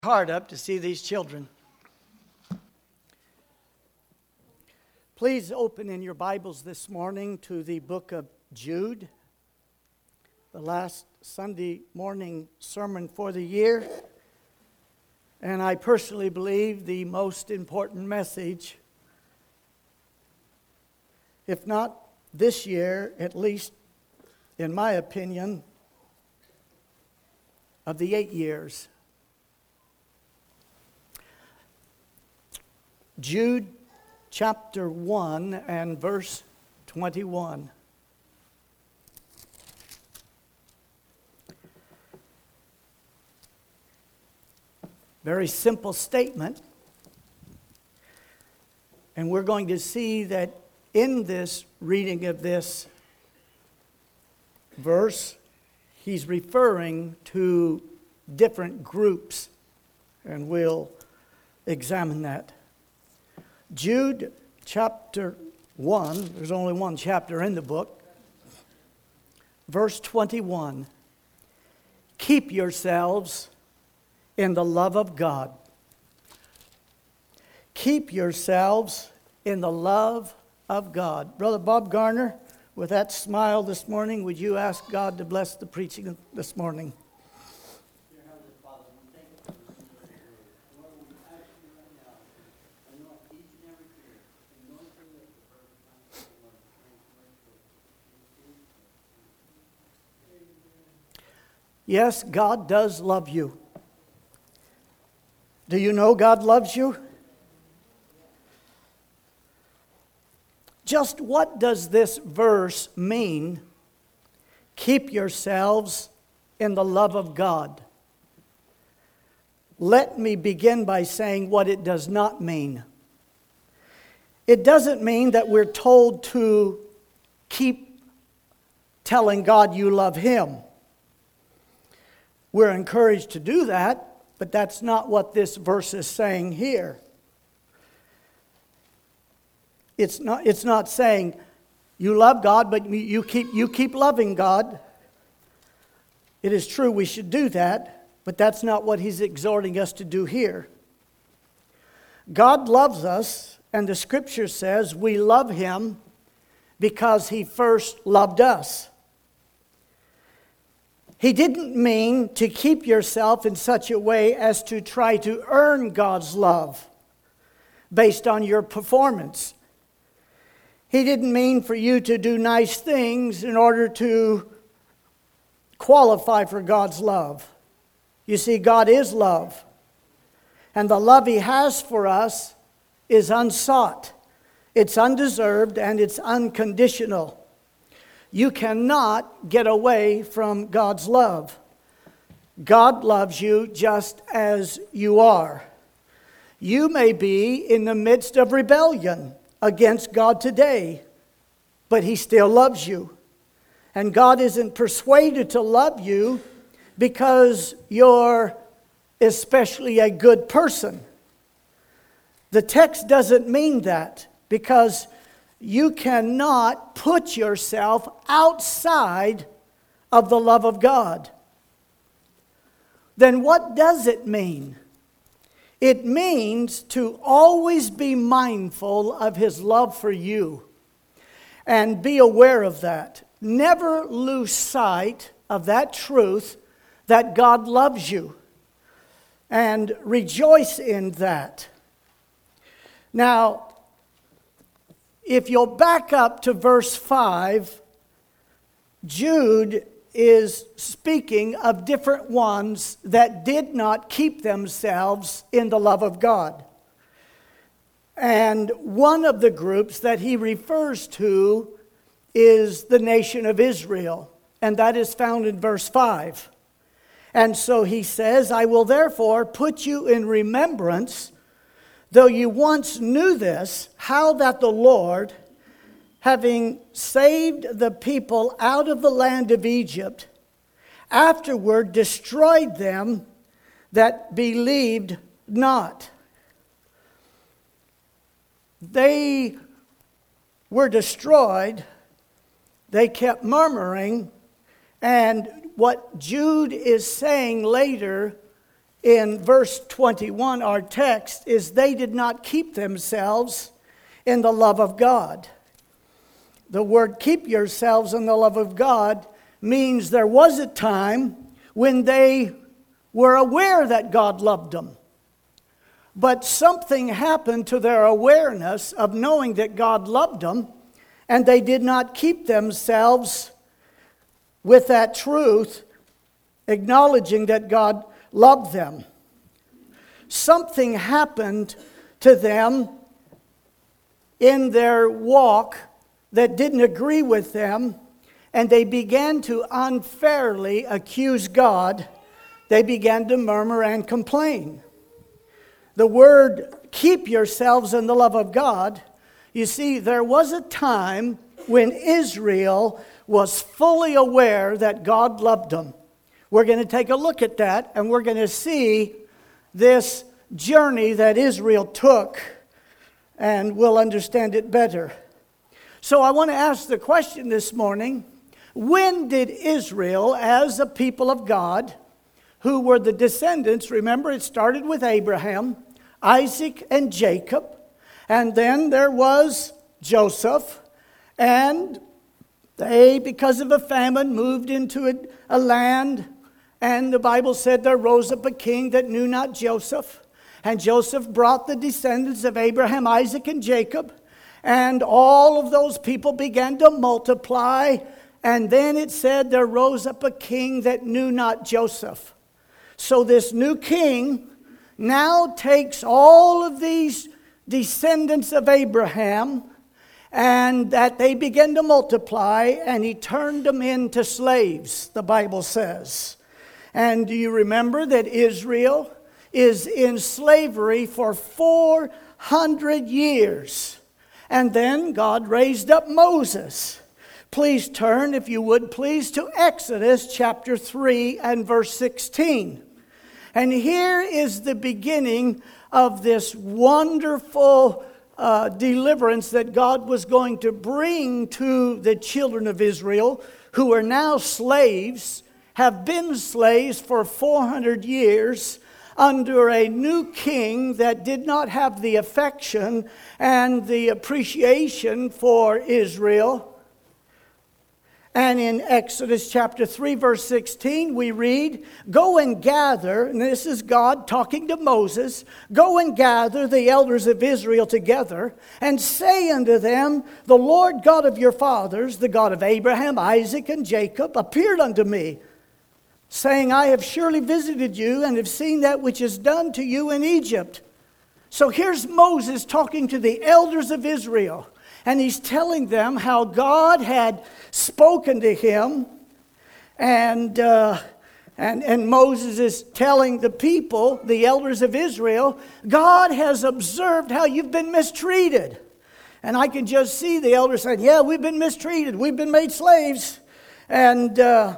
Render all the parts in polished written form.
Heart up to see these children. Please open in your Bibles this morning to the book of Jude, the last Sunday morning sermon for the year, and I personally believe the most important message, if not this year, at least in my opinion, of the 8 years. Jude chapter 1 and verse 21. Very simple statement. And we're going to see that in this reading of this verse, he's referring to different groups. And we'll examine that. Jude chapter 1, there's only one chapter in the book, verse 21. Keep yourselves in the love of God. Keep yourselves in the love of God. Brother Bob Garner, with that smile this morning, would you ask God to bless the preaching this morning? Yes, God does love you. Do you know God loves you? Just what does this verse mean? Keep yourselves in the love of God. Let me begin by saying what it does not mean. It doesn't mean that we're told to keep telling God you love Him. We're encouraged to do that, but that's not what this verse is saying here. It's not saying you love God, but you keep loving God. It is true we should do that, but that's not what he's exhorting us to do here. God loves us, and the Scripture says we love Him because He first loved us. He didn't mean to keep yourself in such a way as to try to earn God's love based on your performance. He didn't mean for you to do nice things in order to qualify for God's love. You see, God is love. And the love He has for us is unsought. It's undeserved and it's unconditional. You cannot get away from God's love. God loves you just as you are. You may be in the midst of rebellion against God today, but He still loves you. And God isn't persuaded to love you because you're especially a good person. The text doesn't mean that, because you cannot put yourself outside of the love of God. Then what does it mean? It means to always be mindful of His love for you and be aware of that. Never lose sight of that truth that God loves you, and rejoice in that. Now, if you'll back up to verse 5, Jude is speaking of different ones that did not keep themselves in the love of God. And one of the groups that he refers to is the nation of Israel, and that is found in verse 5. And so he says, I will therefore put you in remembrance, though you once knew this, how that the Lord, having saved the people out of the land of Egypt, afterward destroyed them that believed not. They were destroyed. They kept murmuring. And what Jude is saying later in verse 21, our text, is they did not keep themselves in the love of God. The word keep yourselves in the love of God means there was a time when they were aware that God loved them. But something happened to their awareness of knowing that God loved them, and they did not keep themselves with that truth, acknowledging that God loved them. Something happened to them in their walk that didn't agree with them, and they began to unfairly accuse God. They began to murmur and complain. The word, keep yourselves in the love of God, you see, there was a time when Israel was fully aware that God loved them. We're going to take a look at that, and we're going to see this journey that Israel took, and we'll understand it better. So I want to ask the question this morning, when did Israel, as a people of God, who were the descendants, remember it started with Abraham, Isaac, and Jacob, and then there was Joseph, and they, because of a famine, moved into a land, and the Bible said there rose up a king that knew not Joseph, and Joseph brought the descendants of Abraham, Isaac, and Jacob, and all of those people began to multiply, and then it said there rose up a king that knew not Joseph. So this new king now takes all of these descendants of Abraham, and that they begin to multiply, and he turned them into slaves, the Bible says. And do you remember that Israel is in slavery for 400 years? And then God raised up Moses. Please turn, if you would, please, to Exodus chapter 3 and verse 16. And here is the beginning of this wonderful deliverance that God was going to bring to the children of Israel, who are now slaves, have been slaves for 400 years, under a new king that did not have the affection and the appreciation for Israel. And in Exodus chapter 3, verse 16, we read, "Go and gather," and this is God talking to Moses, "Go and gather the elders of Israel together, and say unto them, The Lord God of your fathers, the God of Abraham, Isaac, and Jacob, appeared unto me, saying, I have surely visited you, and have seen that which is done to you in Egypt." So here's Moses talking to the elders of Israel. And he's telling them how God had spoken to him. And Moses is telling the people, the elders of Israel, God has observed how you've been mistreated. And I can just see the elders saying, yeah, we've been mistreated. We've been made slaves. And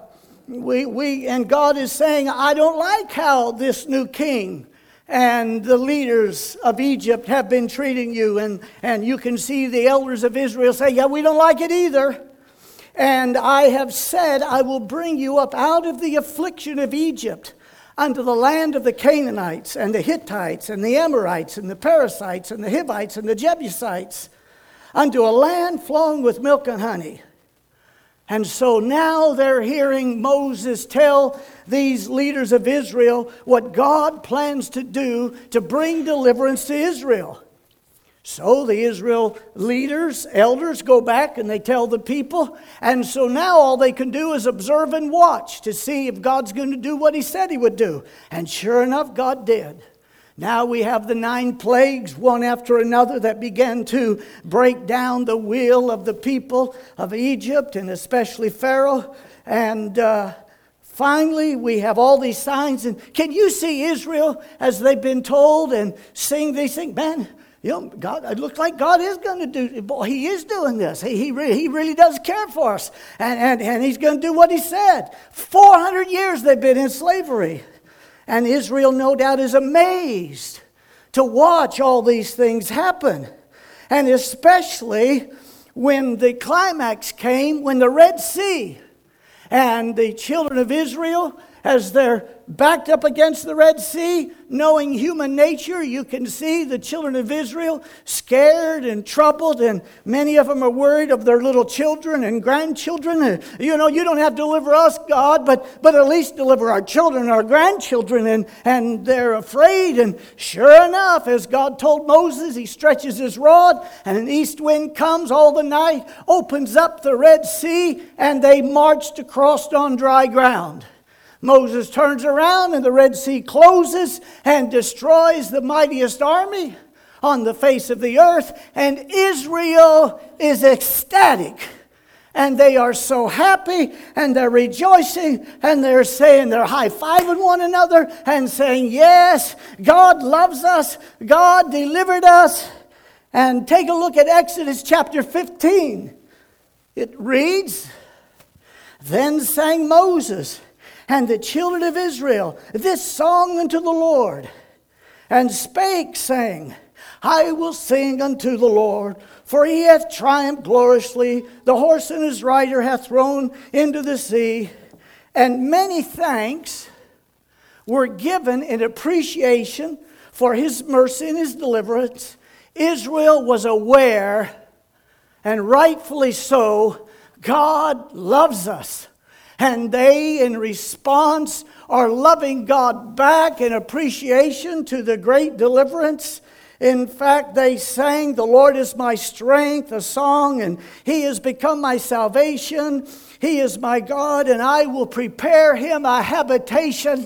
and God is saying, I don't like how this new king and the leaders of Egypt have been treating you. And you can see the elders of Israel say, yeah, we don't like it either. And I have said, I will bring you up out of the affliction of Egypt unto the land of the Canaanites and the Hittites and the Amorites and the Perizzites and the Hivites and the Jebusites, unto a land flowing with milk and honey. And so now they're hearing Moses tell these leaders of Israel what God plans to do to bring deliverance to Israel. So the Israel leaders, elders, go back and they tell the people. And so now all they can do is observe and watch to see if God's going to do what he said he would do. And sure enough, God did. Now we have the 9 plagues, one after another, that began to break down the will of the people of Egypt, and especially Pharaoh. And finally, we have all these signs. And can you see Israel as they've been told and sing these things? Man, you know, God, it looks like God is going to do, boy, he is doing this. He really does care for us. And he's going to do what he said. 400 years they've been in slavery. And Israel, no doubt, is amazed to watch all these things happen. And especially when the climax came, when the Red Sea and the children of Israel as they're backed up against the Red Sea, knowing human nature, you can see the children of Israel scared and troubled, and many of them are worried of their little children and grandchildren. You don't have to deliver us, God, but at least deliver our children, our grandchildren, and they're afraid. And sure enough, as God told Moses, he stretches his rod, and an east wind comes all the night, opens up the Red Sea, and they marched across on dry ground. Moses turns around and the Red Sea closes and destroys the mightiest army on the face of the earth. And Israel is ecstatic. And they are so happy and they're rejoicing and they're saying, they're high-fiving one another and saying, yes, God loves us. God delivered us. And take a look at Exodus chapter 15. It reads, then sang Moses and the children of Israel this song unto the Lord, and spake, saying, I will sing unto the Lord, for he hath triumphed gloriously. The horse and his rider hath thrown into the sea. And many thanks were given in appreciation for his mercy and his deliverance. Israel was aware, and rightfully so, God loves us. And they, in response, are loving God back in appreciation to the great deliverance. In fact, they sang, the Lord is my strength, a song, and he has become my salvation. He is my God, and I will prepare him a habitation.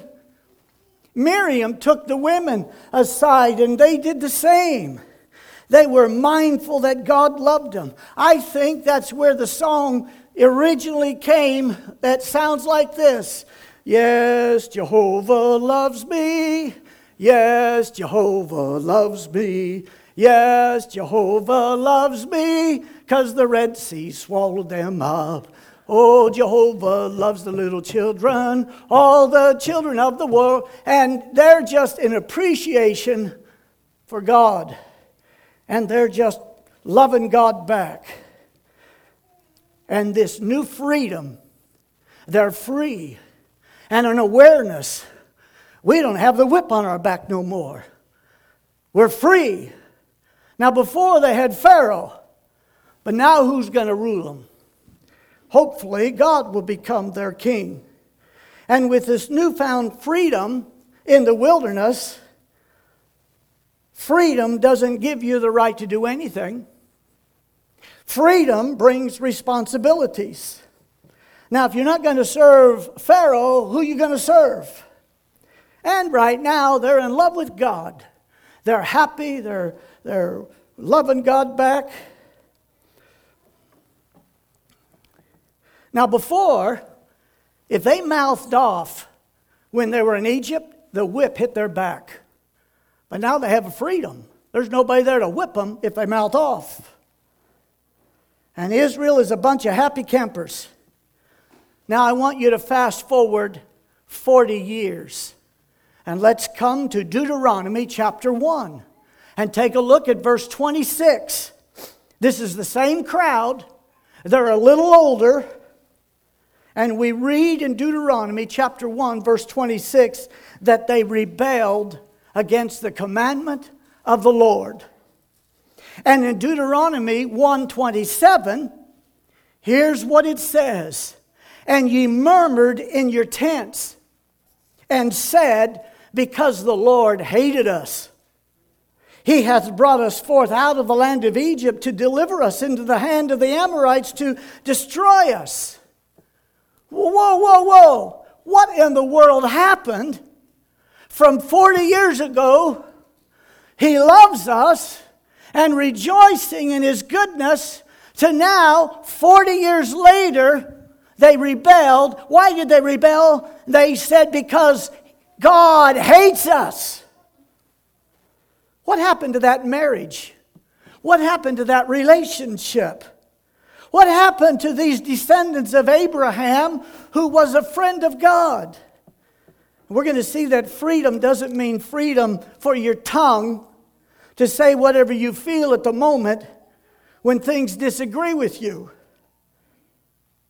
Miriam took the women aside, and they did the same. They were mindful that God loved them. I think that's where the song originally came that sounds like this. Yes, Jehovah loves me. Yes, Jehovah loves me. Yes, Jehovah loves me, 'cause the Red Sea swallowed them up. Oh, Jehovah loves the little children, all the children of the world. And they're just in appreciation for God. And they're just loving God back. And this new freedom, they're free. And an awareness, we don't have the whip on our back no more. We're free. Now before they had Pharaoh, but now who's going to rule them? Hopefully God will become their king. And with this newfound freedom in the wilderness, freedom doesn't give you the right to do anything. Freedom brings responsibilities. Now, if you're not going to serve Pharaoh, who are you going to serve? And right now, they're in love with God. They're happy. They're loving God back. Now, before, if they mouthed off when they were in Egypt, the whip hit their back. But now they have a freedom. There's nobody there to whip them if they mouth off. And Israel is a bunch of happy campers. Now I want you to fast forward 40 years. And let's come to Deuteronomy chapter 1. And take a look at verse 26. This is the same crowd. They're a little older. And we read in Deuteronomy chapter 1 verse 26 that they rebelled against the commandment of the Lord. And in Deuteronomy 1:27, here's what it says. And ye murmured in your tents and said, because the Lord hated us, he hath brought us forth out of the land of Egypt to deliver us into the hand of the Amorites to destroy us. Whoa, whoa, whoa. What in the world happened from 40 years ago? He loves us and rejoicing in his goodness, to now, 40 years later, they rebelled. Why did they rebel? They said, because God hates us. What happened to that marriage? What happened to that relationship? What happened to these descendants of Abraham who was a friend of God? We're going to see that freedom doesn't mean freedom for your tongue to say whatever you feel at the moment when things disagree with you.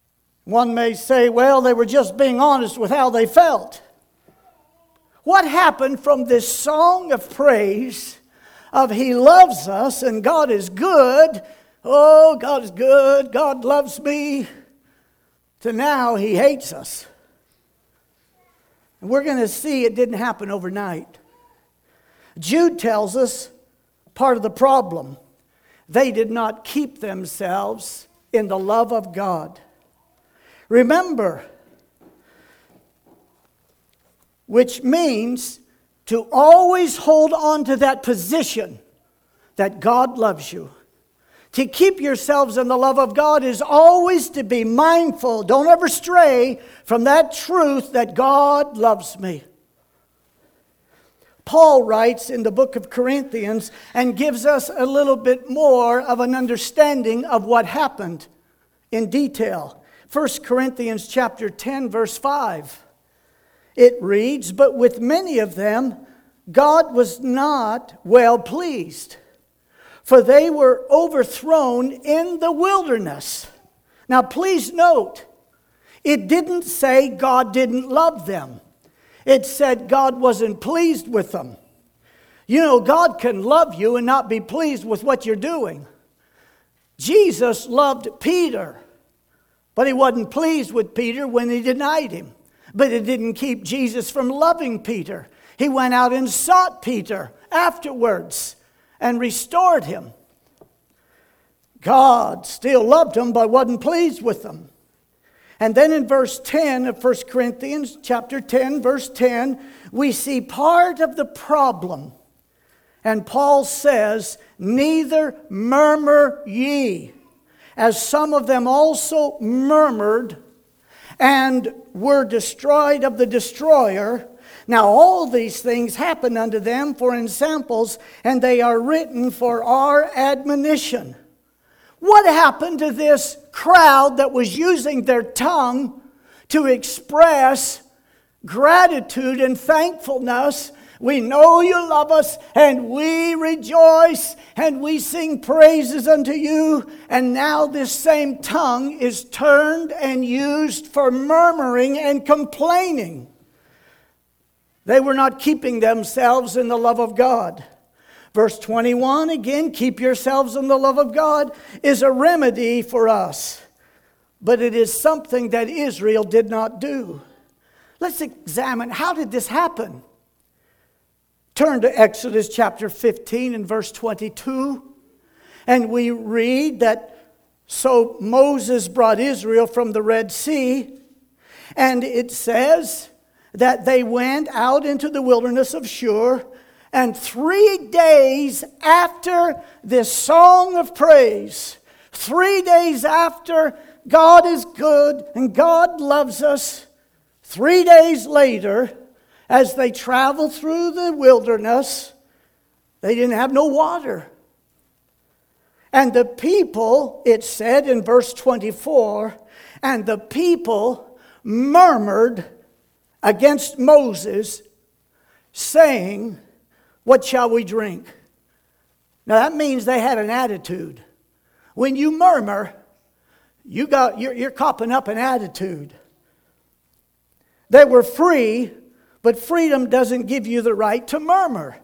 One may say, well, they were just being honest with how they felt. What happened from this song of praise of He loves us and God is good, oh, God is good, God loves me, to now He hates us? And we're going to see it didn't happen overnight. Jude tells us part of the problem. They did not keep themselves in the love of God. Remember, which means to always hold on to that position that God loves you. To keep yourselves in the love of God is always to be mindful. Don't ever stray from that truth that God loves me. Paul writes in the book of Corinthians and gives us a little bit more of an understanding of what happened in detail. 1 Corinthians chapter 10, verse 5. It reads, "But with many of them God was not well pleased, for they were overthrown in the wilderness." Now please note, it didn't say God didn't love them. It said God wasn't pleased with them. You know, God can love you and not be pleased with what you're doing. Jesus loved Peter, but He wasn't pleased with Peter when he denied Him. But it didn't keep Jesus from loving Peter. He went out and sought Peter afterwards and restored him. God still loved him, but wasn't pleased with them. And then in verse 10 of 1 Corinthians chapter 10, verse 10, we see part of the problem. And Paul says, "Neither murmur ye, as some of them also murmured and were destroyed of the destroyer. Now all these things happen unto them for ensamples, and they are written for our admonition." What happened to this crowd that was using their tongue to express gratitude and thankfulness? We know you love us, and we rejoice, and we sing praises unto you. And now this same tongue is turned and used for murmuring and complaining. They were not keeping themselves in the love of God. Verse 21, again, "Keep yourselves in the love of God," is a remedy for us. But it is something that Israel did not do. Let's examine, how did this happen? Turn to Exodus chapter 15 and verse 22. And we read that, "So Moses brought Israel from the Red Sea." And it says that they went out into the wilderness of Shur. And 3 days after this song of praise, 3 days after God is good and God loves us, 3 days later, as they traveled through the wilderness, they didn't have no water. And the people, it said in verse 24, "And the people murmured against Moses, saying, what shall we drink?" Now that means they had an attitude. When you murmur, you're copping up an attitude. They were free, but freedom doesn't give you the right to murmur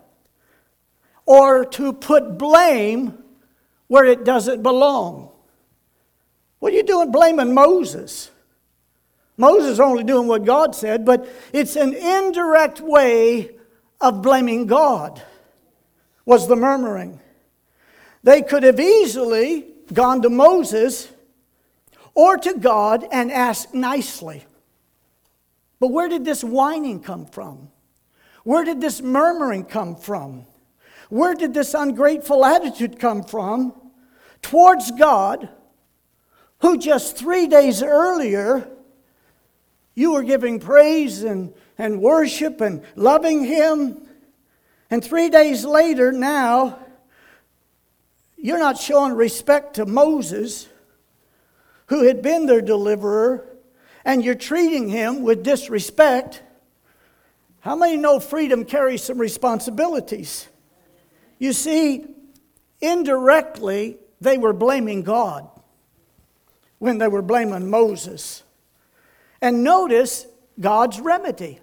or to put blame where it doesn't belong. What are you doing blaming Moses? Moses is only doing what God said, but it's an indirect way of blaming God, was the murmuring. They could have easily gone to Moses or to God and asked nicely. But where did this whining come from? Where did this murmuring come from? Where did this ungrateful attitude come from towards God, who just 3 days earlier you were giving praise and worship and loving Him, and 3 days later now you're not showing respect to Moses, who had been their deliverer, and you're treating him with disrespect. How many know freedom carries some responsibilities? You see, indirectly they were blaming God when they were blaming Moses. And notice God's remedy.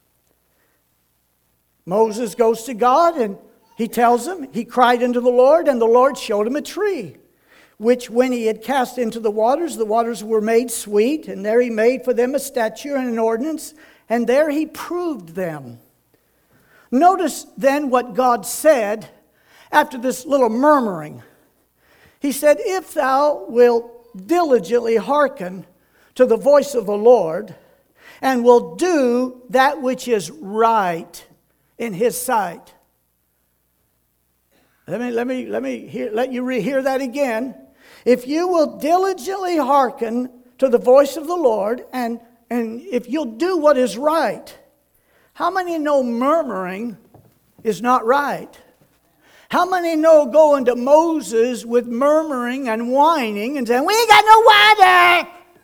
Moses goes to God and he tells him, he cried unto the Lord, and the Lord showed him a tree, which when he had cast into the waters were made sweet, and there he made for them a statute and an ordinance, and there he proved them. Notice then what God said after this little murmuring. He said, if thou wilt diligently hearken to the voice of the Lord, and will do that which is right in his sight. Let you hear that again. If you will diligently hearken to the voice of the Lord, and if you'll do what is right. How many know murmuring is not right? How many know going to Moses with murmuring and whining and saying, we ain't got no water?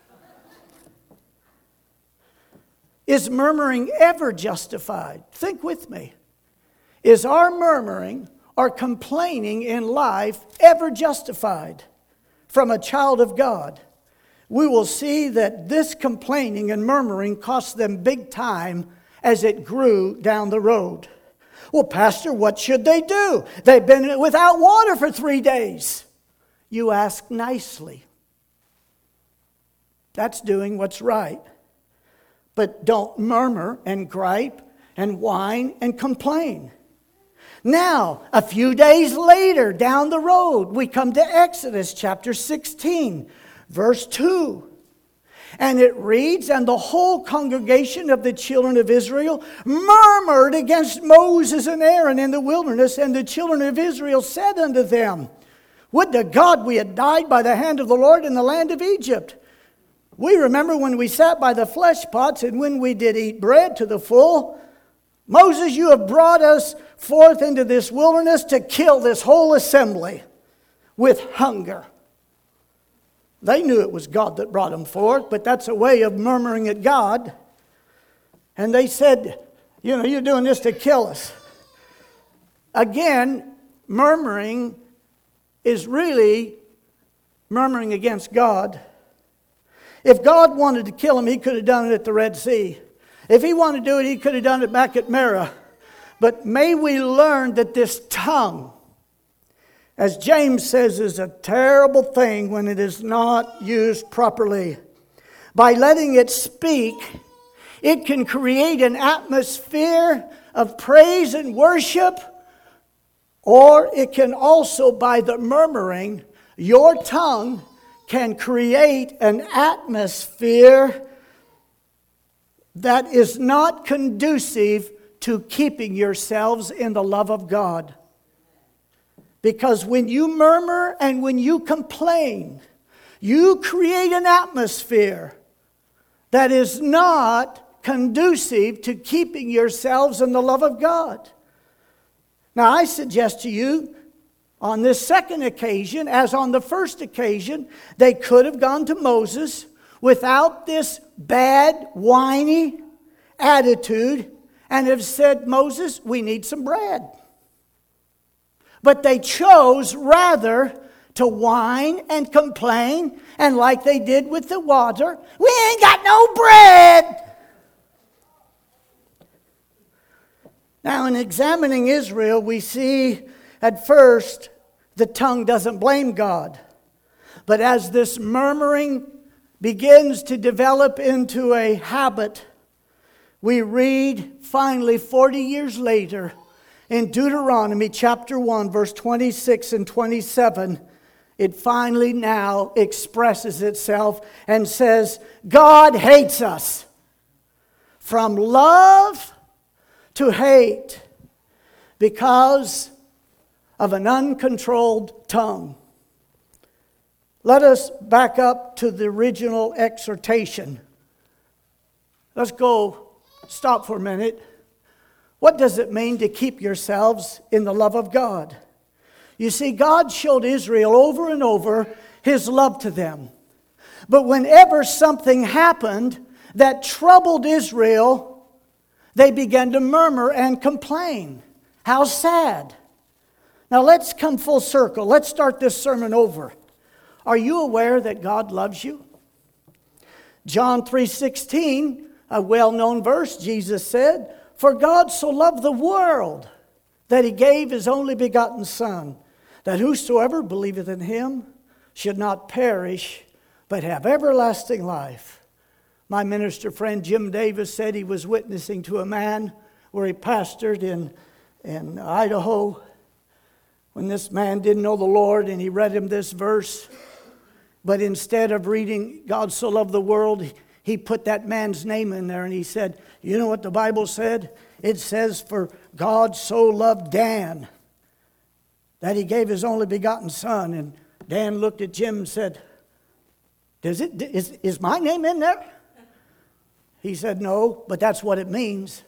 Is murmuring ever justified? Think with me. Is our murmuring or complaining in life ever justified from a child of God? We will see that this complaining and murmuring cost them big time as it grew down the road. Well, Pastor, what should they do? They've been without water for 3 days. You ask nicely. That's doing what's right. But don't murmur and gripe and whine and complain. Now, a few days later, down the road, we come to Exodus chapter 16, verse 2. And it reads, and the whole congregation of the children of Israel murmured against Moses and Aaron in the wilderness. And the children of Israel said unto them, would to God we had died by the hand of the Lord in the land of Egypt. We remember when we sat by the flesh pots and when we did eat bread to the full. Moses, you have brought us forth into this wilderness to kill this whole assembly with hunger. They knew it was God that brought them forth, but that's a way of murmuring at God. And they said, you're doing this to kill us. Again, murmuring is really murmuring against God. If God wanted to kill them, he could have done it at the Red Sea. If he wanted to do it, he could have done it back at Merah. But may we learn that this tongue, as James says, is a terrible thing when it is not used properly. By letting it speak, it can create an atmosphere of praise and worship, or it can also, by the murmuring, your tongue can create an atmosphere that is not conducive to keeping yourselves in the love of God. Because when you murmur and when you complain, you create an atmosphere that is not conducive to keeping yourselves in the love of God. Now, I suggest to you, on this second occasion, as on the first occasion, they could have gone to Moses without this bad, whiny attitude and have said, Moses, we need some bread. But they chose rather to whine and complain, and like they did with the water, we ain't got no bread. Now, in examining Israel, we see at first the tongue doesn't blame God. But as this murmuring begins to develop into a habit, we read finally 40 years later in Deuteronomy chapter 1, verse 26 and 27, it finally now expresses itself and says, God hates us. From love to hate because of an uncontrolled tongue. Let us back up to the original exhortation. Let's stop for a minute. What does it mean to keep yourselves in the love of God? You see, God showed Israel over and over his love to them. But whenever something happened that troubled Israel, they began to murmur and complain. How sad. Now let's come full circle. Let's start this sermon over. Are you aware that God loves you? John 3:16, a well-known verse, Jesus said, "For God so loved the world that he gave his only begotten Son, that whosoever believeth in him should not perish, but have everlasting life." My minister friend Jim Davis said he was witnessing to a man where he pastored in Idaho when this man didn't know the Lord, and he read him this verse. But instead of reading God so loved the world, he put that man's name in there and he said, "You know what the Bible said? It says, for God so loved Dan that he gave his only begotten Son." And Dan looked at Jim and said, Is my name in there? He said, "No, but that's what it means."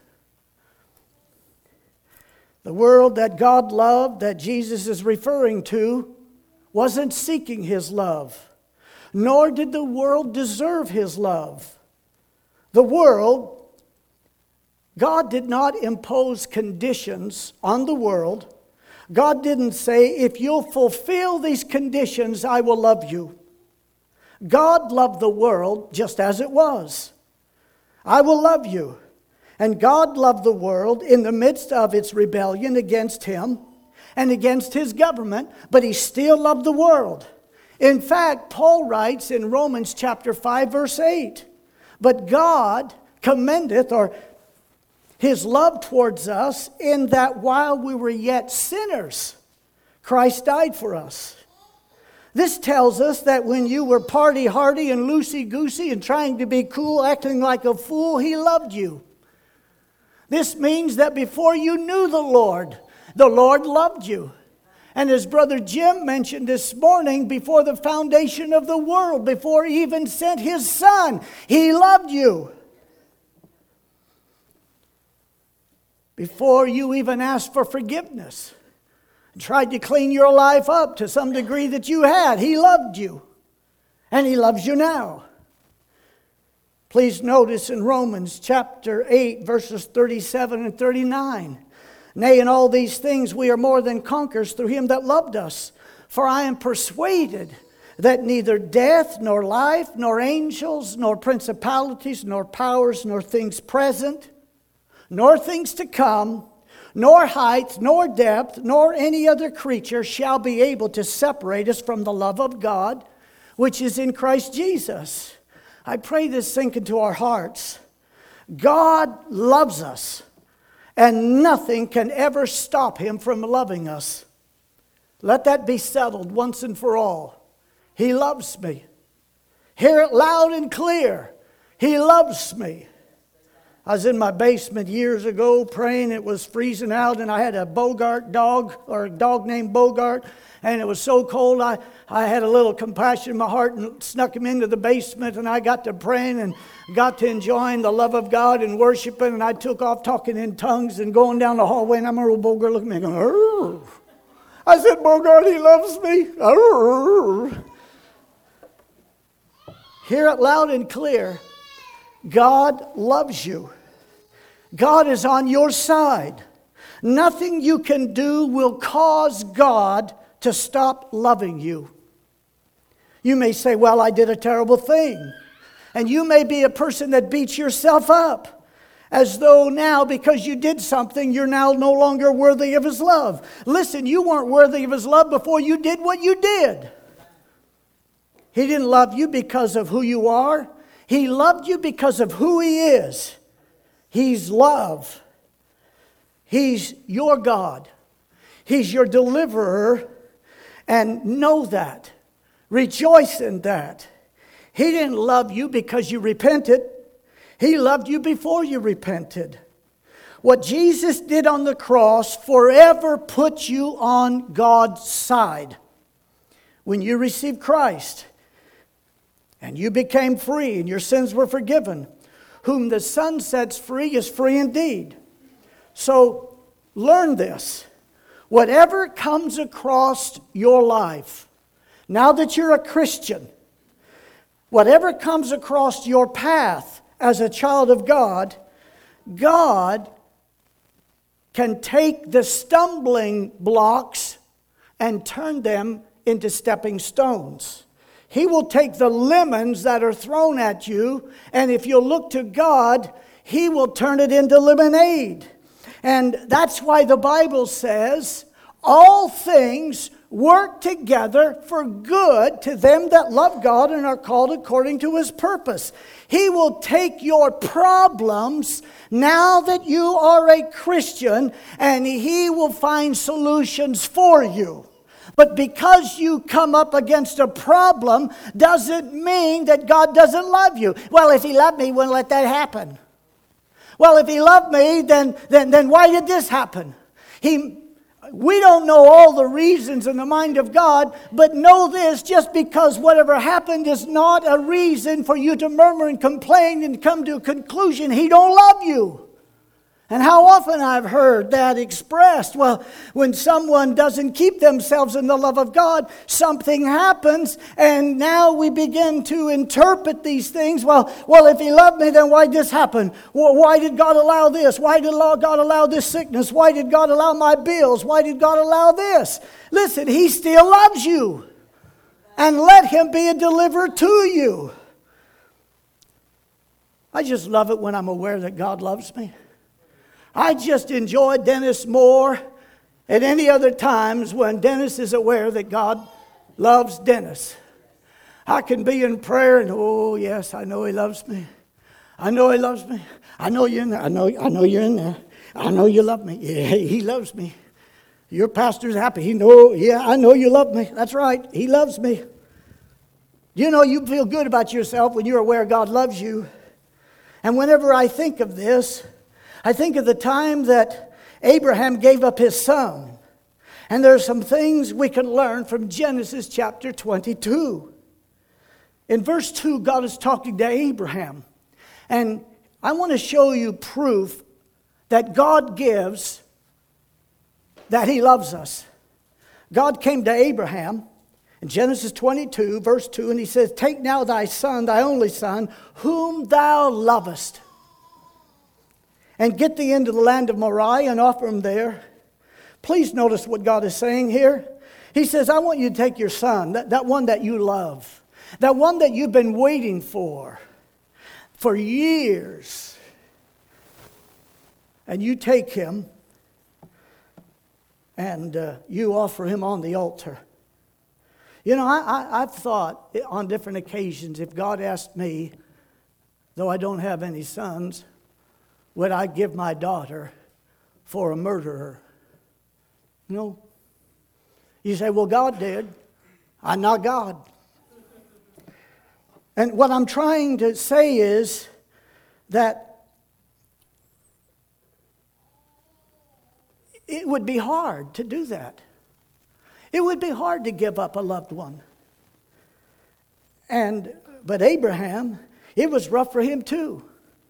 The world that God loved, that Jesus is referring to, wasn't seeking his love, nor did the world deserve his love. The world, God did not impose conditions on the world. God didn't say, "If you'll fulfill these conditions, I will love you." God loved the world just as it was. I will love you. And God loved the world in the midst of its rebellion against him and against his government, but he still loved the world. In fact, Paul writes in Romans chapter 5, verse 8, "But God commendeth," or his love towards us, "in that while we were yet sinners, Christ died for us." This tells us that when you were party-hardy and loosey-goosey and trying to be cool, acting like a fool, he loved you. This means that before you knew the Lord loved you. And as Brother Jim mentioned this morning, before the foundation of the world, before he even sent his Son, he loved you. Before you even asked for forgiveness, tried to clean your life up to some degree that you had, he loved you. And he loves you now. Please notice in Romans chapter 8, verses 37 and 39. "Nay, in all these things we are more than conquerors through him that loved us. For I am persuaded that neither death, nor life, nor angels, nor principalities, nor powers, nor things present, nor things to come, nor height, nor depth, nor any other creature shall be able to separate us from the love of God, which is in Christ Jesus." I pray this sink into our hearts. God loves us, and nothing can ever stop him from loving us. Let that be settled once and for all. He loves me. Hear it loud and clear. He loves me. I was in my basement years ago praying. It was freezing out, and I had a Bogart dog, or a dog named Bogart, and it was so cold I had a little compassion in my heart and snuck him into the basement, and I got to praying and got to enjoying the love of God and worshiping, and I took off talking in tongues and going down the hallway, and I remember Bogart looking at me going, "Arr." I said, "Bogart, he loves me." Arr. Hear it loud and clear. God loves you. God is on your side. Nothing you can do will cause God to stop loving you. You may say, "Well, I did a terrible thing." And you may be a person that beats yourself up, as though now because you did something, you're now no longer worthy of his love. Listen, you weren't worthy of his love before you did what you did. He didn't love you because of who you are. He loved you because of who he is. He's love. He's your God. He's your deliverer. And know that. Rejoice in that. He didn't love you because you repented. He loved you before you repented. What Jesus did on the cross forever put you on God's side. When you received Christ and you became free and your sins were forgiven, whom the Son sets free is free indeed. So learn this. Whatever comes across your life, now that you're a Christian, whatever comes across your path as a child of God, God can take the stumbling blocks and turn them into stepping stones. He will take the lemons that are thrown at you, and if you'll look to God, He will turn it into lemonade. And that's why the Bible says, all things work together for good to them that love God and are called according to His purpose. He will take your problems now that you are a Christian, and He will find solutions for you. But because you come up against a problem doesn't mean that God doesn't love you. Well, if He loved me, He wouldn't let that happen. Well, if He loved me, then why did this happen? We don't know all the reasons in the mind of God, but know this, just because whatever happened is not a reason for you to murmur and complain and come to a conclusion He don't love you. And how often I've heard that expressed. Well, when someone doesn't keep themselves in the love of God, something happens, and now we begin to interpret these things. Well, if He loved me, then why did this happen? Well, why did God allow this? Why did God allow this sickness? Why did God allow my bills? Why did God allow this? Listen, He still loves you. And let Him be a deliverer to you. I just love it when I'm aware that God loves me. I just enjoy Dennis more at any other times when Dennis is aware that God loves Dennis. I can be in prayer and, oh yes, I know He loves me. I know He loves me. I know you're in there. I know you're in there. I know you love me. Yeah, He loves me. Your pastor's happy. I know you love me. That's right. He loves me. You know, you feel good about yourself when you're aware God loves you. And whenever I think of this, I think of the time that Abraham gave up his son. And there are some things we can learn from Genesis chapter 22. In verse 2, God is talking to Abraham. And I want to show you proof that God gives that He loves us. God came to Abraham in Genesis 22, verse 2, and He says, "Take now thy son, thy only son, whom thou lovest, and get thee into the land of Moriah and offer him there." Please notice what God is saying here. He says, I want you to take your son, that one that you love, that one that you've been waiting for years. And you take him and you offer him on the altar. You know, I've thought on different occasions, if God asked me, though I don't have any sons, would I give my daughter for a murderer? No. You say, well, God did. I'm not God. And what I'm trying to say is that it would be hard to do that. It would be hard to give up a loved one. But Abraham, it was rough for him too.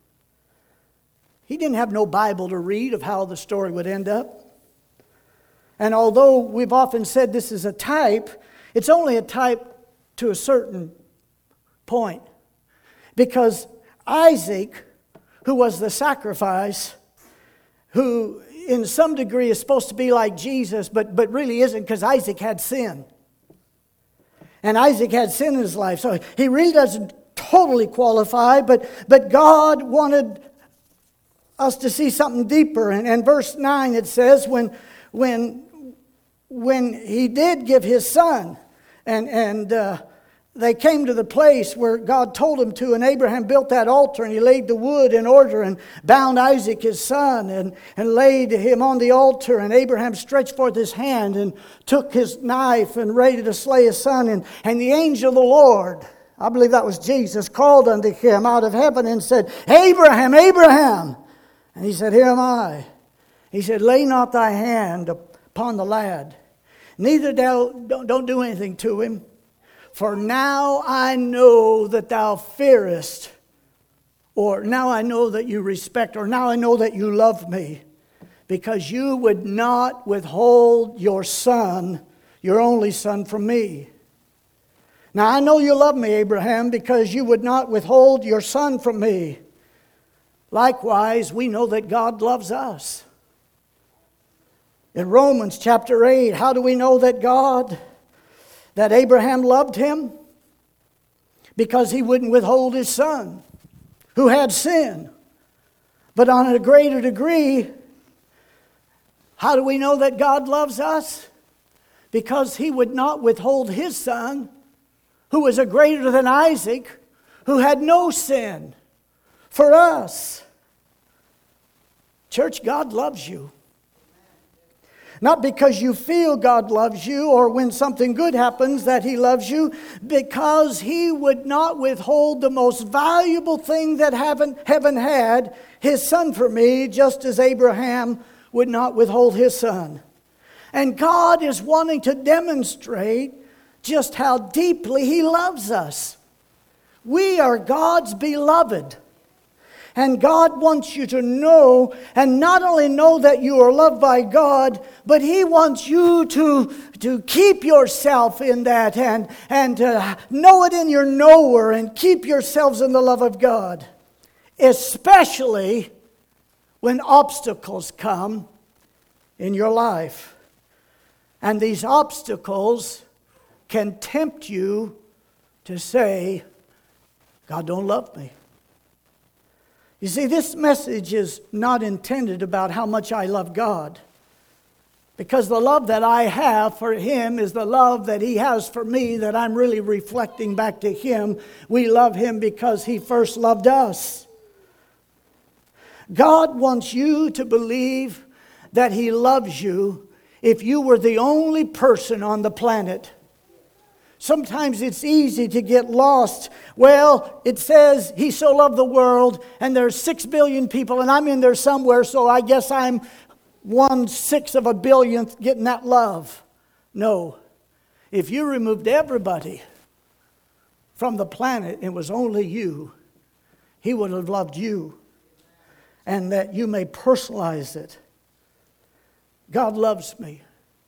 He didn't have no Bible to read of how the story would end up. And although we've often said this is a type, it's only a type to a certain point. Because Isaac, who was the sacrifice, who in some degree is supposed to be like Jesus, but really isn't, because Isaac had sin. And Isaac had sin in his life. So he really doesn't totally qualify, but God wanted us to see something deeper. And verse 9 it says, when he did give his son, and they came to the place where God told him to, and Abraham built that altar, and he laid the wood in order, and bound Isaac his son, and laid him on the altar. And Abraham stretched forth his hand, and took his knife, and ready to slay his son. And the angel of the Lord, I believe that was Jesus, called unto him out of heaven, and said, Abraham, Abraham! And he said, Here am I. He said, Lay not thy hand upon the lad, neither don't do anything to him. For now I know that thou fearest, or now I know that you respect, or now I know that you love me, because you would not withhold your son, your only son, from me. Now I know you love me, Abraham, because you would not withhold your son from me. Likewise, we know that God loves us. In Romans chapter 8, how do we know that Abraham loved him? because He wouldn't withhold His Son, who had sin. But on a greater degree, how do we know that God loves us? Because He would not withhold His Son, who was a greater than Isaac, who had no sin, for us. Church, God loves you. Not because you feel God loves you or when something good happens that He loves you, because He would not withhold the most valuable thing that heaven had, His Son for me, just as Abraham would not withhold his son. And God is wanting to demonstrate just how deeply He loves us. We are God's beloved. And God wants you to know, and not only know that you are loved by God, but He wants you to keep yourself in that and know it in your knower and keep yourselves in the love of God. Especially when obstacles come in your life. And these obstacles can tempt you to say, God don't love me. You see, this message is not intended about how much I love God. Because the love that I have for Him is the love that He has for me that I'm really reflecting back to Him. We love Him because He first loved us. God wants you to believe that He loves you if you were the only person on the planet. Sometimes it's easy to get lost. Well, it says He so loved the world, and there's 6 billion people, and I'm in there somewhere, so I guess I'm 1/6 of a billionth getting that love. No. If you removed everybody from the planet, it was only you, He would have loved you. And that you may personalize it. God loves me.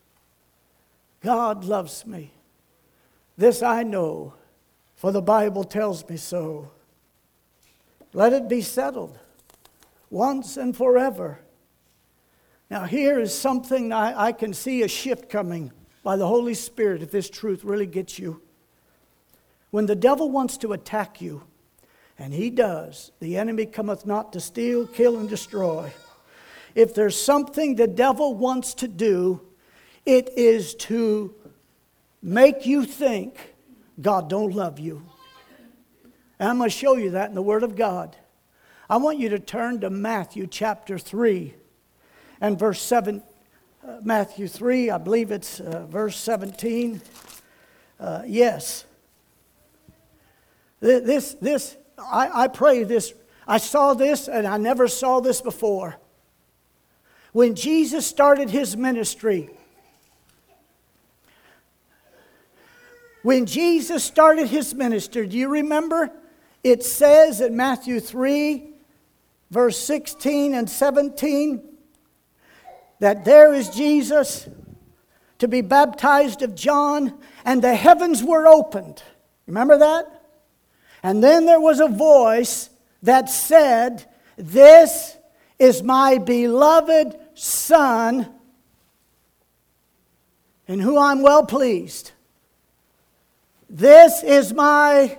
God loves me. This I know, for the Bible tells me so. Let it be settled once and forever. Now here is something I can see a shift coming by the Holy Spirit if this truth really gets you. When the devil wants to attack you, and he does, the enemy cometh not to steal, kill, and destroy. If there's something the devil wants to do, it is to make you think God don't love you. And I'm going to show you that in the Word of God. I want you to turn to Matthew chapter 3 and verse 7. Matthew 3, I believe it's verse 17. Yes. I pray this. I saw this and I never saw this before. When Jesus started His ministry, do you remember? It says in Matthew 3, verse 16 and 17, that there is Jesus to be baptized of John, and the heavens were opened. Remember that? And then there was a voice that said, "This is my beloved Son, in whom I'm well pleased." This is my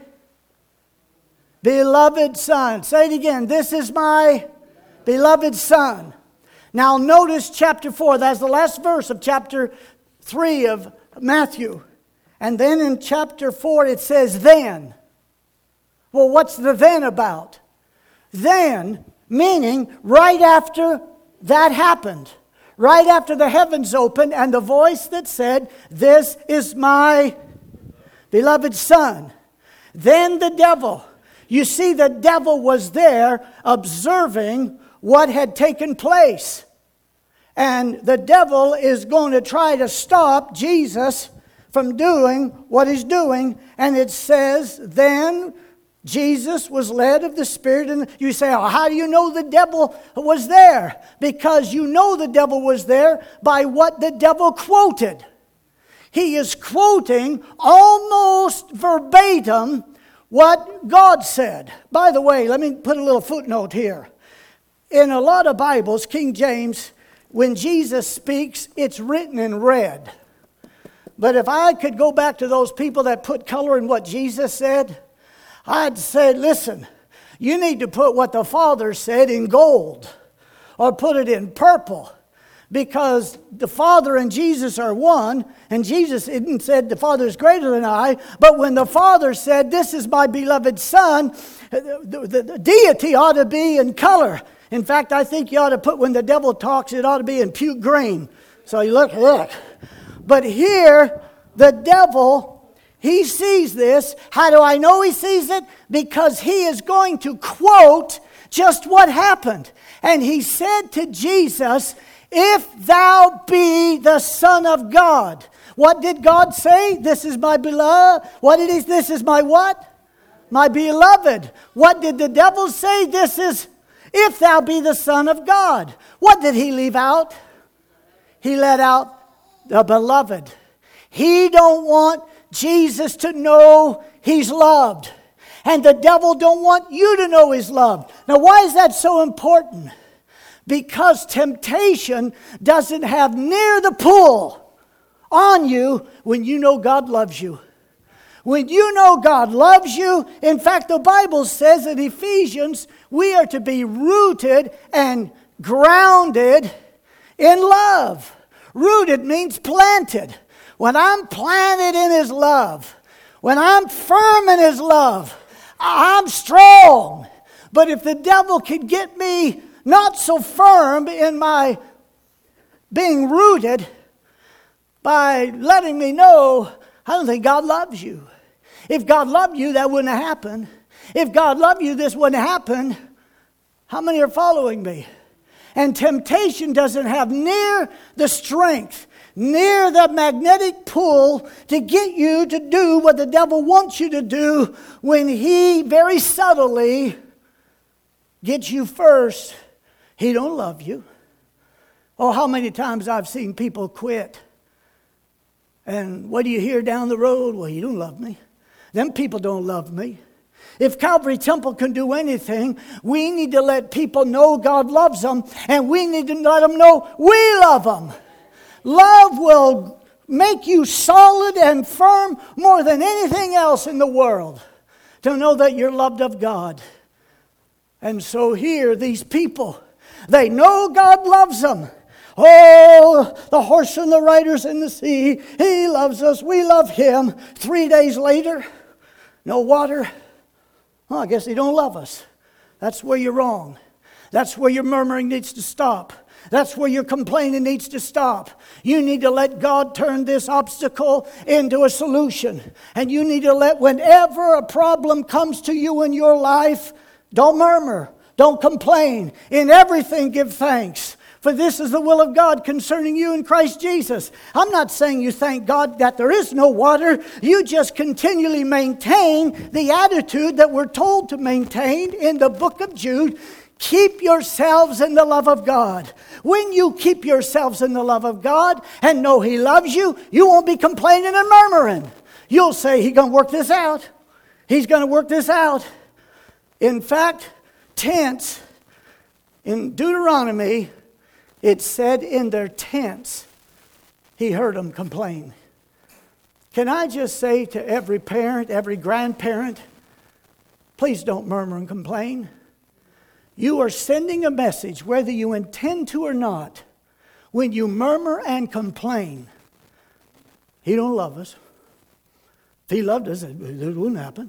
beloved Son. Say it again. This is my beloved Son. Now notice chapter 4. That's the last verse of chapter 3 of Matthew. And then in chapter 4 it says, then. Well, what's the then about? Then, meaning right after that happened. Right after the heavens opened and the voice that said, "This is my beloved Son." Then the devil. You see, the devil was there observing what had taken place. And the devil is going to try to stop Jesus from doing what He's doing. And it says, then Jesus was led of the Spirit. And you say, oh, how do you know the devil was there? Because you know the devil was there by what the devil quoted. He is quoting almost verbatim what God said. By the way, let me put a little footnote here. In a lot of Bibles, King James, when Jesus speaks, it's written in red. But if I could go back to those people that put color in what Jesus said, I'd say, listen, you need to put what the Father said in gold or put it in purple, because the Father and Jesus are one, and Jesus didn't said the Father is greater than I, but when the Father said, this is my beloved Son, the deity ought to be in color. In fact, I think you ought to put, when the devil talks, it ought to be in puke green. So you look. But here, the devil, he sees this. How do I know he sees it? Because he is going to quote just what happened. And he said to Jesus, if thou be the Son of God. What did God say? This is my beloved. What did he? This is my what? My beloved. What did the devil say? This is, if thou be the Son of God. What did he leave out? He let out the beloved. He don't want Jesus to know he's loved. And the devil don't want you to know he's loved. Now, why is that so important? Because temptation doesn't have near the pull on you when you know God loves you. When you know God loves you, in fact, the Bible says in Ephesians, we are to be rooted and grounded in love. Rooted means planted. When I'm planted in His love, when I'm firm in His love, I'm strong. But if the devil could get me not so firm in my being rooted by letting me know, I don't think God loves you. If God loved you, that wouldn't have happened. If God loved you, this wouldn't happen. How many are following me? And temptation doesn't have near the strength, near the magnetic pull to get you to do what the devil wants you to do when he very subtly gets you first. He don't love you. Oh, how many times I've seen people quit. And what do you hear down the road? Well, you don't love me. Them people don't love me. If Calvary Temple can do anything, we need to let people know God loves them, and we need to let them know we love them. Love will make you solid and firm more than anything else in the world, to know that you're loved of God. And so here, these people, they know God loves them. Oh, the horse and the riders in the sea, He loves us, we love Him. 3 days later, no water. Well, I guess He don't love us. That's where you're wrong. That's where your murmuring needs to stop. That's where your complaining needs to stop. You need to let God turn this obstacle into a solution. And you need to let, whenever a problem comes to you in your life, don't murmur, don't complain. In everything give thanks. For this is the will of God concerning you in Christ Jesus. I'm not saying you thank God that there is no water. You just continually maintain the attitude that we're told to maintain in the book of Jude. Keep yourselves in the love of God. When you keep yourselves in the love of God and know He loves you, you won't be complaining and murmuring. You'll say, He's going to work this out. He's going to work this out. In fact, tents, in Deuteronomy, it said in their tents, He heard them complain. Can I just say to every parent, every grandparent, please don't murmur and complain. You are sending a message, whether you intend to or not, when you murmur and complain. He don't love us. If He loved us, it wouldn't happen.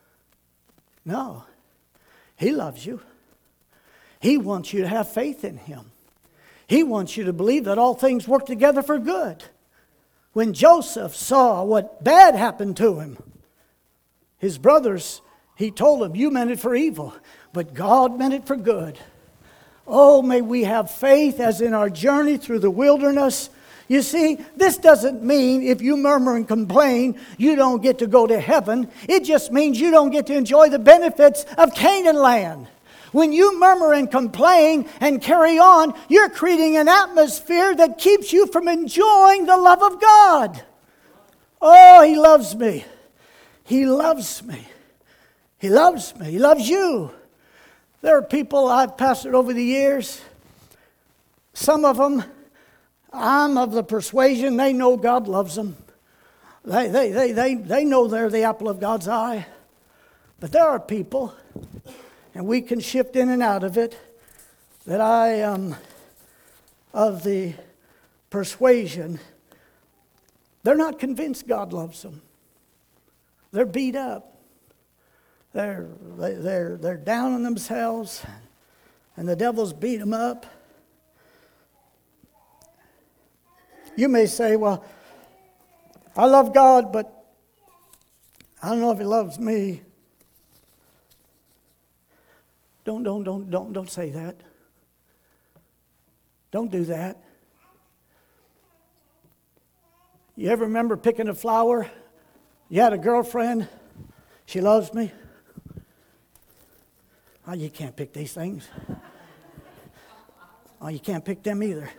No. He loves you. He wants you to have faith in Him. He wants you to believe that all things work together for good. When Joseph saw what bad happened to him, his brothers, he told them, you meant it for evil, but God meant it for good. Oh, may we have faith as in our journey through the wilderness. You see, this doesn't mean if you murmur and complain, you don't get to go to heaven. It just means you don't get to enjoy the benefits of Canaan land. When you murmur and complain and carry on, you're creating an atmosphere that keeps you from enjoying the love of God. Oh, He loves me. He loves me. He loves me. He loves you. There are people I've pastored over the years. Some of them, I'm of the persuasion they know God loves them. They know they're the apple of God's eye. But there are people, and we can shift in and out of it, that I am of the persuasion they're not convinced God loves them. They're beat up. They're down on themselves, and the devil's beat them up. You may say, well, I love God, but I don't know if He loves me. Don't say that. Don't do that. You ever remember picking a flower? You had a girlfriend. She loves me. Oh, you can't pick these things. Oh, you can't pick them either.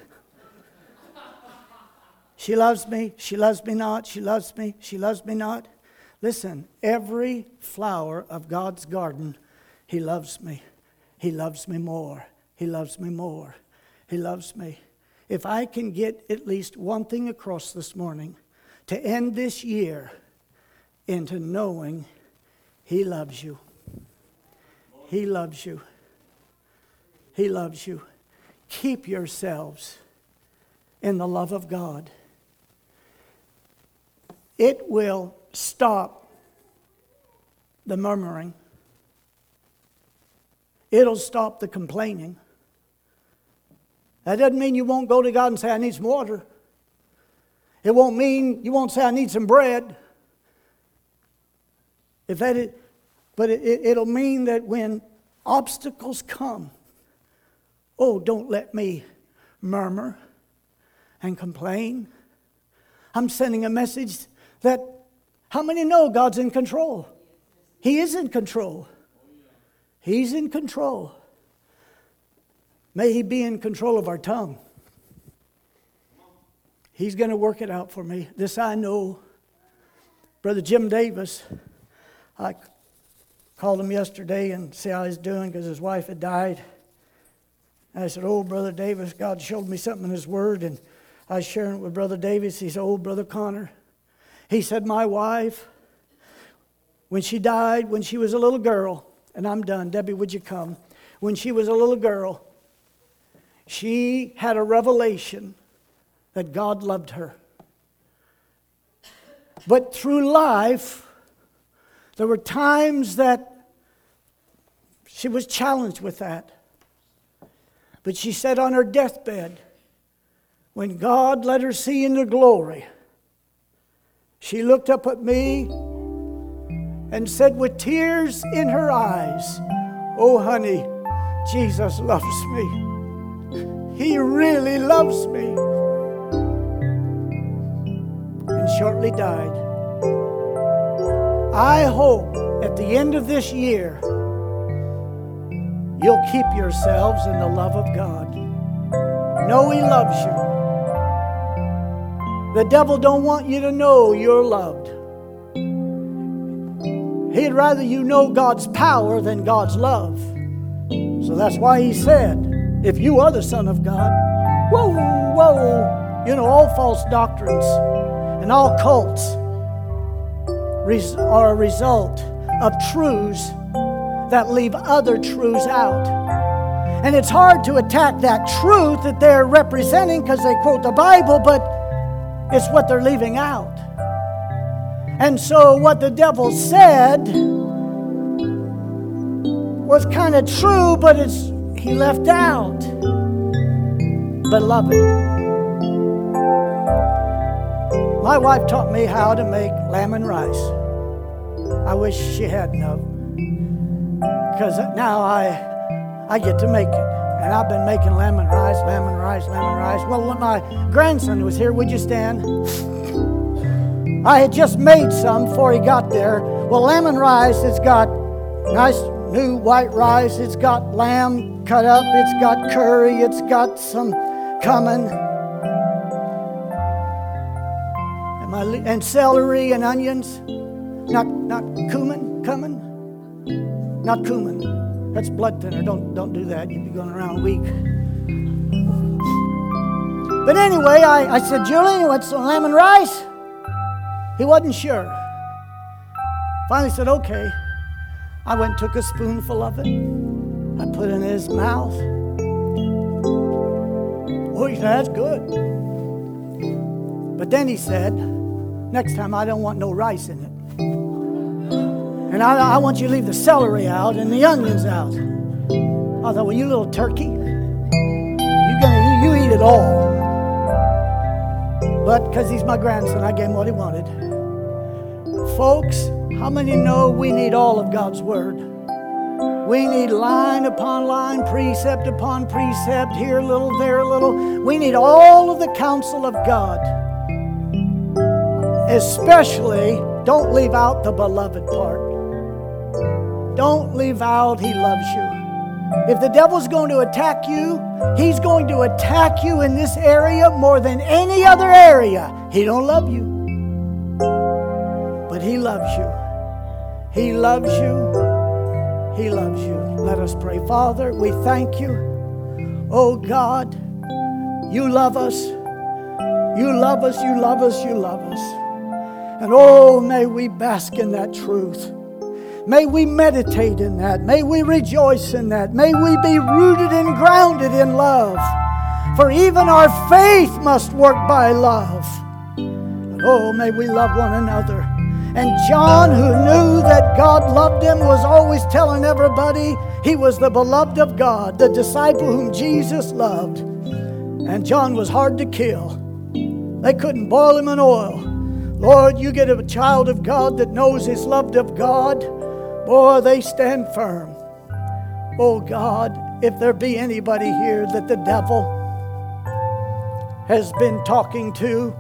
She loves me. She loves me not. She loves me. She loves me not. Listen, every flower of God's garden, He loves me. He loves me more. He loves me more. He loves me. If I can get at least one thing across this morning, to end this year into knowing He loves you. He loves you. He loves you. Keep yourselves in the love of God. It will stop the murmuring. It'll stop the complaining. That doesn't mean you won't go to God and say, I need some water. It won't mean you won't say, I need some bread. But it'll mean that when obstacles come, oh, don't let me murmur and complain. I'm sending a message that, how many know God's in control? He is in control. He's in control. May He be in control of our tongue. He's going to work it out for me. This I know. Brother Jim Davis, I called him yesterday and see how he's doing because his wife had died. And I said, oh, Brother Davis, God showed me something in His Word. And I was sharing it with Brother Davis. He said, oh, Brother Connor. He said, my wife, when she died, when she was a little girl, and I'm done. Debbie, would you come? When she was a little girl, she had a revelation that God loved her. But through life, there were times that she was challenged with that. But she said on her deathbed, when God let her see into glory, she looked up at me and said with tears in her eyes, oh honey, Jesus loves me. He really loves me. And shortly died. I hope at the end of this year, you'll keep yourselves in the love of God. Know He loves you. The devil don't want you to know you're loved. He'd rather you know God's power than God's love. So that's why He said, if you are the Son of God, whoa, you know, all false doctrines and all cults are a result of truths that leave other truths out. And it's hard to attack that truth that they're representing because they quote the Bible, but it's what they're leaving out. And so what the devil said was kind of true, but he left out. Beloved, my wife taught me how to make lamb and rice. I wish she had known, because now I get to make it. And I've been making lamb and rice. Well, when my grandson was here, would you stand? I had just made some before he got there. Well, lamb and rice, it's got nice new white rice. It's got lamb cut up. It's got curry. It's got some cumin. And celery and onions. Not cumin. Not cumin. That's blood thinner. Don't do that. You'd be going around weak. But anyway, I said, Julian, you want some lamb and rice? He wasn't sure. Finally said, okay. I went and took a spoonful of it. I put it in his mouth. Oh, he said, that's good. But then he said, next time I don't want no rice in it. And I want you to leave the celery out and the onions out. I thought, well, you little turkey, you eat it all. But because he's my grandson, I gave him what he wanted. Folks, how many know we need all of God's Word? We need line upon line, precept upon precept, here a little, there a little. We need all of the counsel of God. Especially, don't leave out the beloved part. Don't leave out He loves you. If the devil's going to attack you, he's going to attack you in this area more than any other area. He don't love you. But He loves you. He loves you. He loves you. Let us pray. Father, we thank you. Oh God, you love us. You love us, you love us, you love us. And oh, may we bask in that truth. May we meditate in that. May we rejoice in that. May we be rooted and grounded in love. For even our faith must work by love. And oh, may we love one another. And John, who knew that God loved him, was always telling everybody he was the beloved of God, the disciple whom Jesus loved. And John was hard to kill. They couldn't boil him in oil. Lord, you get a child of God that knows he's loved of God, boy, they stand firm. Oh God, if there be anybody here that the devil has been talking to,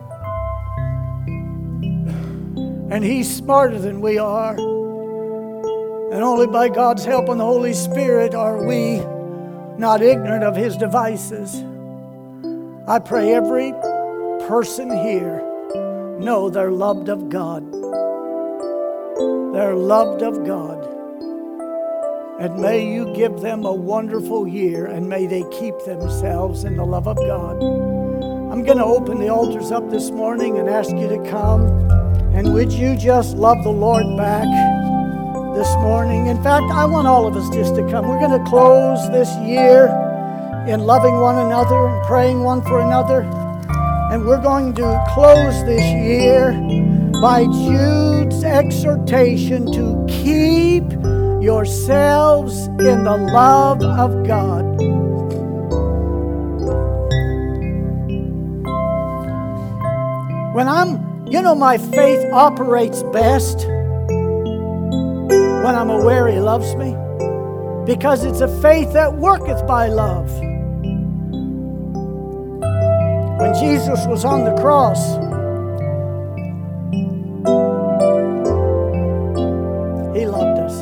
and he's smarter than we are, and only by God's help and the Holy Spirit are we not ignorant of his devices. I pray every person here know they're loved of God. They're loved of God. And may you give them a wonderful year, and may they keep themselves in the love of God. I'm going to open the altars up this morning and ask you to come. And would you just love the Lord back this morning? In fact, I want all of us just to come. We're going to close this year in loving one another and praying one for another. And we're going to close this year by Jude's exhortation to keep yourselves in the love of God. My faith operates best when I'm aware He loves me, because it's a faith that worketh by love. When Jesus was on the cross, He loved us.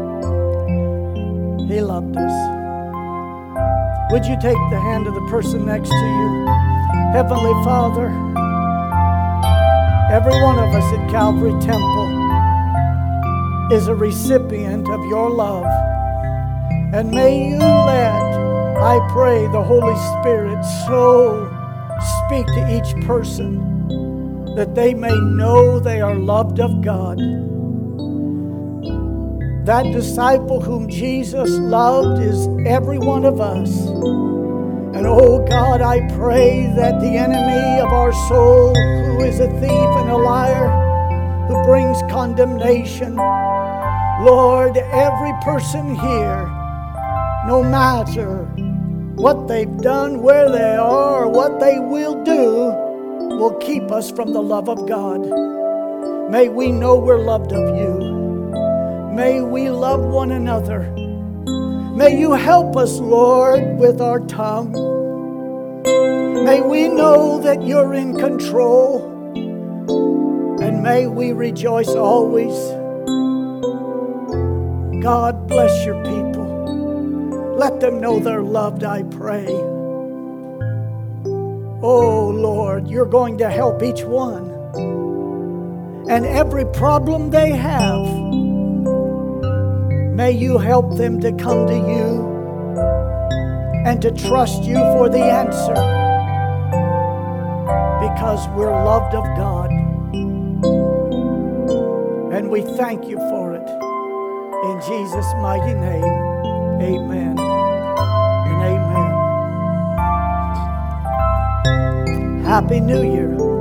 He loved us. Would you take the hand of the person next to you? Heavenly Father, every one of us at Calvary Temple is a recipient of your love. And may you let, I pray, the Holy Spirit so speak to each person that they may know they are loved of God. That disciple whom Jesus loved is every one of us. And oh God, I pray that the enemy of our soul, who is a thief and a liar, who brings condemnation, Lord, every person here, no matter what they've done, where they are, or what they will do, will keep us from the love of God. May we know we're loved of you. May we love one another. May you help us, Lord, with our tongue. May we know that you're in control. And may we rejoice always. God bless your people. Let them know they're loved, I pray. Oh, Lord, you're going to help each one. And every problem they have, may you help them to come to you and to trust you for the answer, because we're loved of God. And we thank you for it. In Jesus' mighty name, amen and amen. Happy New Year.